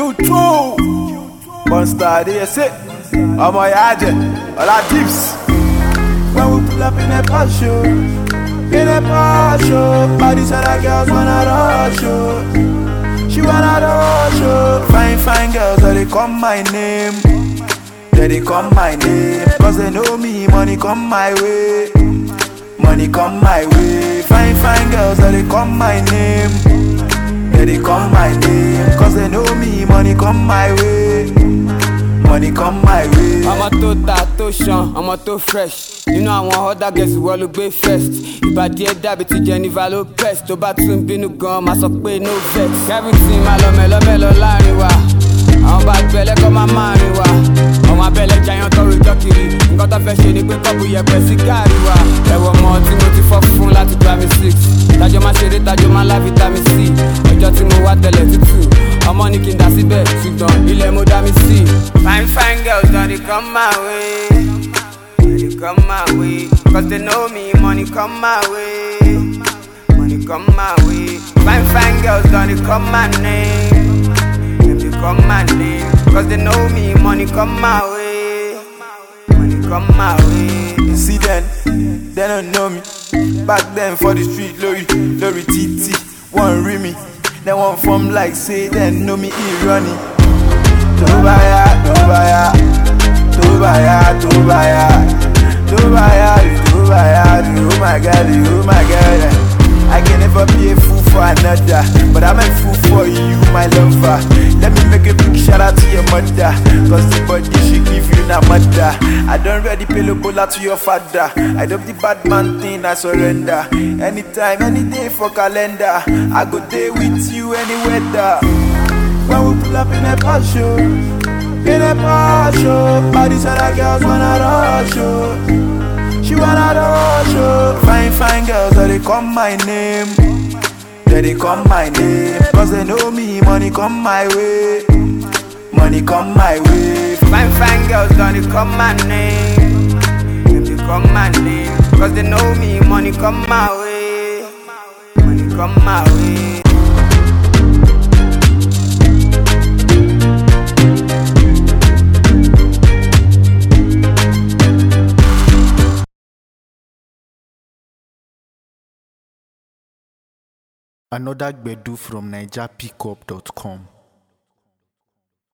Q2 Monster DSA Ọmọ Yaje Ọlá Dips. When we pull up in a Porsche, all these other girls wanna rush you. She wanna rush you. Fine girls, they call my name. Yeah, they call my name. Cause they know me, money come my way. Money come my way. Fine girls, they call my name. Yeah, they call my name. Cause they know me, money come my way. Money come my way. Ọmọ tó ta tó ṣan, ọmọ tó fresh. Nínú àwọn other girls ìwọ ló gbé first. Ìbàdí ẹ̀ dàbí ti Jennifer Lopez. Tó bá tún bínú gan, máa sọ pé no vex. Everything máa lọ mẹ́lọ́mẹ́lọ́ láàrin wa. Àwọn bá gbẹlẹ́ kọ́ máa rìn wa. Ọmọ abẹ́lẹ̀ jayán tọrọ ìjọ kiri. Nǹkan tó fẹ́ ṣe ni pé kọ́ọ̀bù yẹpẹ̀ sí gàrí wa. Ẹ̀wọ̀ ọmọ tí mo ti fọ́ fún láti primary 6. Tájọ́ máa ṣeré, tájọ́ máa lá vitamin C. Ọjọ́ tí mo wá tẹ̀lẹ̀ tútù. Ọmọ ní kí n dá síbẹ̀, ṣùgbọ́n ilẹ̀ mo dá mi sí. Fine girls, don't they come my way. They come my way. Cause they know me, money come my way. Money come my way. Fine girls, don't they come my name. They come my name. Cause they know me, money come my way. Money come my way. See then, they don't know me. Back then for the street, Lori TT. One ring me, they want from like say they know me running. Tobaya, oh my God, I can never be a fool for another, but I'm a fool for you, my lover. Let me make a big shout out to your mother, cause the body she give you na mother. I don't ready pay bola to your father. I don't the bad man thing, I surrender. Anytime, any day for calendar, I go there with you any weather. When we pull up in a Porsche, all these other girls wanna rush you. She wanna rush you. Fine girls, they call my name. Yeah, they call my name. Cause they know me, money come my way. Money come my way. Fine girls, don't they call my name. They call my name. Cause they know me, money come my way. Money come my way. Another Gbedu from NigerPickup.com.